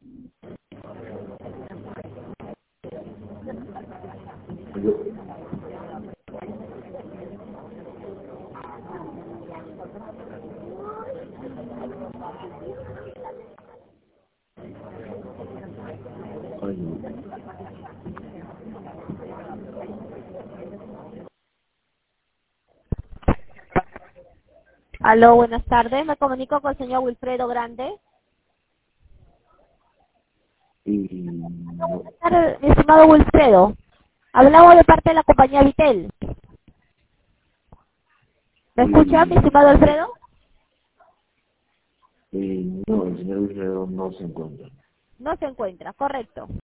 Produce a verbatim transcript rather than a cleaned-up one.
Aló, buenas tardes. Me comunico con el señor Wilfredo Grande. Y no, Buenas tardes, mi estimado Wilfredo. Hablamos de parte de la compañía Vitel. ¿Me escucha, mi y, estimado Alfredo? y no, el señor Wilfredo no se encuentra. No se encuentra, correcto.